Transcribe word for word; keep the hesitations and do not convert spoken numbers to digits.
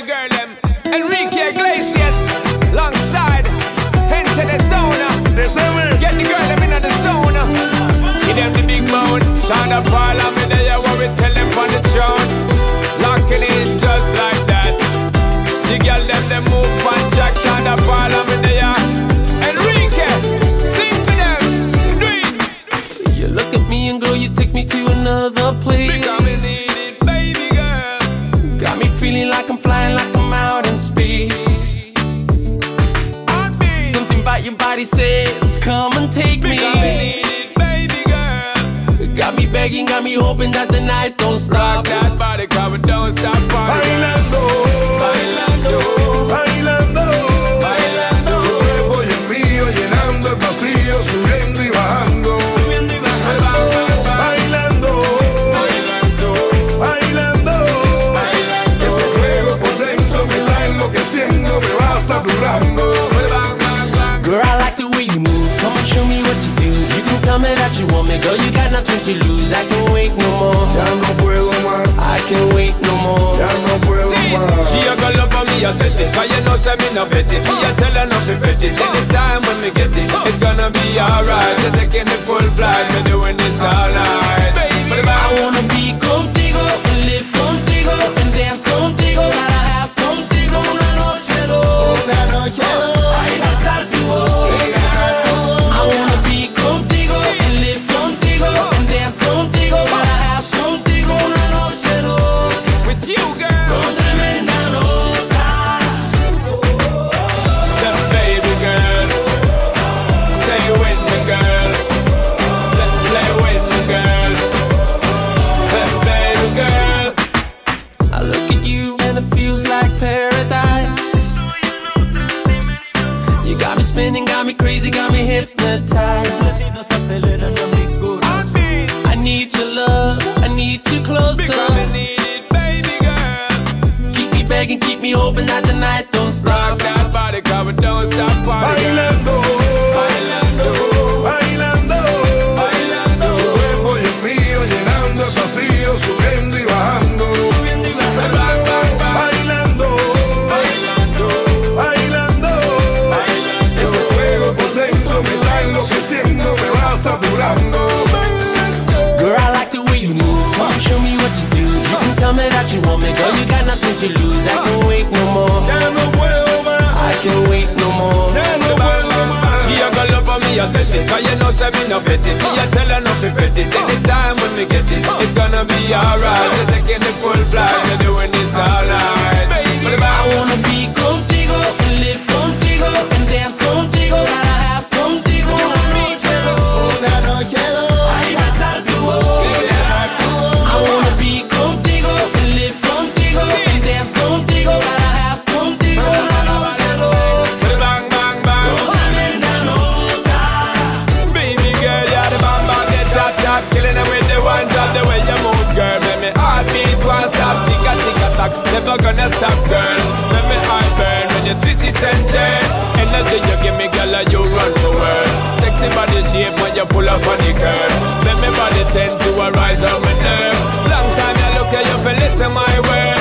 girl them. Enrique Iglesias, alongside Enter the Zona. Get the girl them in the zone. Give them the big bone. Shonda Paul, I'm in there, what we tell them on the throne. Locking in just like that. The girl them, they move on track. Shonda Paul, I'm in there. Enrique, sing for them. Do it. You look at me and girl, you take me to another place. Because we need it, baby girl. Got me feeling like I'm flying, like I'm out in space. Something about your body says, come and take me. Because we need it, baby girl. Got me begging, got me hoping that the night don't stop. Rock that body, cause we don't stop partying. Bailando, Bailando, bailando, bailando. tu cuerpo y el mío llenando el vacío, subiendo y bajando. Subiendo y bajando. Bailando, Bailando, bailando, bailando. ese fuego por dentro me está enloqueciendo, me va saturando. Bang, bang, bang. Girl, I like the way you move. Come and show me what you do. You can tell me that you want me, girl. You got nothing to lose. I can't wait no more. Ya no puedo más, I can't wait no more. ya no puedo See, más. she a go love for me, I said it. Cause you know say me no bet it. Me a tell her not to bet it. Anytime when me get it, it's gonna be alright. We're taking the full flight, we're doing this all night. Baby, I wanna be contigo, and live contigo, and dance contigo. Gotta have contigo una noche loca. Ay, besar tu boca. I wanna be contigo, and live contigo, and dance contigo. Gotta have contigo una noche loca. with you, girl. Con tremenda nota. The baby girl. Stay with me, girl. Let play with me, girl. The baby girl. I look at you and it feels like paradise. You got me spinning, got me crazy, got me hypnotized. I need your love, I need you closer. Because we need it, baby girl. Keep me begging, keep me hoping that the night don't Rock stop. that body, cause we don't stop partying. Bailando, Bailando, bailando, bailando. tu cuerpo y el mío llenando el vacío, subiendo y bajando. Bang, bang, bang. Bailando, Bailando, bailando, bailando. ese fuego por dentro me está enloqueciendo, me va saturando. Girl, I like the way you move. Come on, show me what you do. You can tell me that you want me, girl. You got nothing to lose. I can't wait no more. Ya no puedo más, I can't wait no more. ya no puedo más. She a go love for me, I said it. Cause you know say me no bet it. Me a tell her not to bet it. Anytime when we get it, it's gonna be alright. We're taking the full flight, we're doing this all night. I wanna be contigo, and live contigo, and dance contigo. Gotta have contigo una noche loca. Ay, besar tu boca. I wanna be contigo, and live contigo, and dance contigo. Gotta have contigo una noche loca. Bang, bang, bang. Tremenda nota. Baby girl, you're the bang, bang, get top, top. Killing it with the one drop, the way you move, girl. Make me heartbeat won't stop. Tick a tick a tack, never gonna stop, girl. Make me heart burn when you twist it and turn. Energy you give me, girl, and you run for world. Sexy body shape when you pull up on the curve. Make me body tend to arise on my nerve. Long time you look at you, for listen my word.